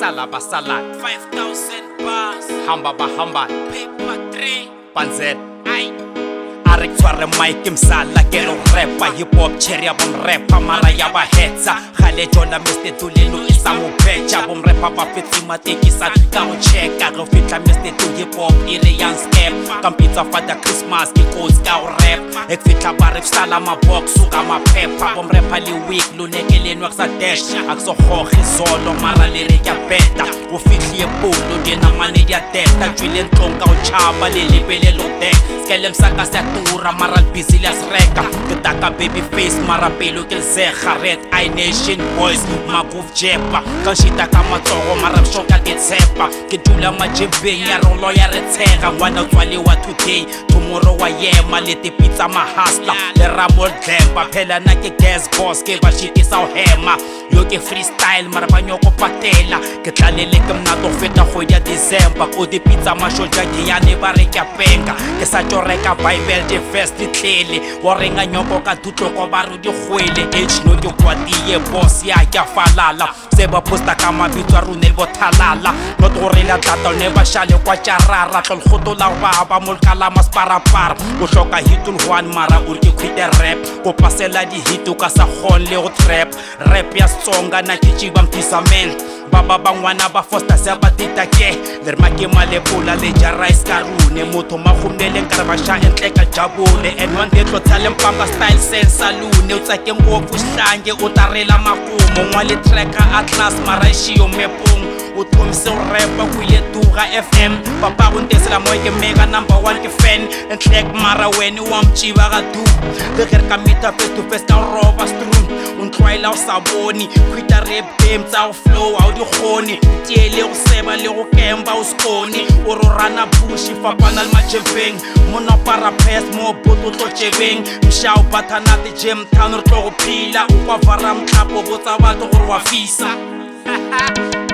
sala basala 5,000 bars, hamba bahamba paper 3, panzel ay, Arek tware mic msala kero rapper hip hop cherry bom rapper mara ya ba hetsa khale jona Mr Tulelo isa mo pecha bom rapper ba fetsi matekisa ka mo checka go fitla Mr Tu hip hop ire yang step kampitsa fata Christmas ke codes ka rap ek fitla ba rap sala ma box uka ma pepper bom rapper li week lo nekeleni wa sa dash akso khoge zolo mara le re ya beta go fitli e polo dena mane dia teta twile ntonga o chaba le lebele lo de skelem saka sa tura mara busy las reka ketaka baby face mara pelo ke zegha red eye nation boys maguf jepa kashita kama tsogo mara shoka ke tsepa ke dula majebeng ya rolo ya retshega ngwana tswale wa today tomorrow wa yema lete pizza ma hustler le ramol demba phela na ke gas boss ke ba shitisa o hema yo ke freestyle mara banyoko patela ke tlalele ke mna to feta go ya December ko di pizza ma shoja ke ya ne ba re ka penga ke sa tjoreka bible the first tlele wa renga nyoko ka tutlo ko ba ru di gwele h no ke kwatie boss ya ka falala se ba posta ka mabitso runel bothalala no to rela tata ne ba shale kwa charara tlol khotola ba molkala masparapara go hloka hitul one mara o ke khwite rap go pasela di hit ka sa khonle go trap rap ya Tsonga na ke chiba mtisamen baba bangwana ba foster se ba titake le make male pula le ja rice karune motho magumele nkaraba sha entle ka jabule and one day tlo tsalem pamba style sense salune o tsake ngopfu hlange o tarela makumo ngwale tracker atlas marashio mepong o thomse rapper ku ile tuga fm papa go ntesela mo ke mega number 1 ke fan and track mara weni wa mchiba ga du le ger ka meter face to face ka roba stream un twaila o saboni kwita rap game tsa flow au di khoni tiele go seba le go kemba o skoni o rorana bushi fapana le majebeng mona para pass mo boto to chebeng mshao bathana the gym town re tlo go phila o kwa vara mthapo botsa batho gore wa fisa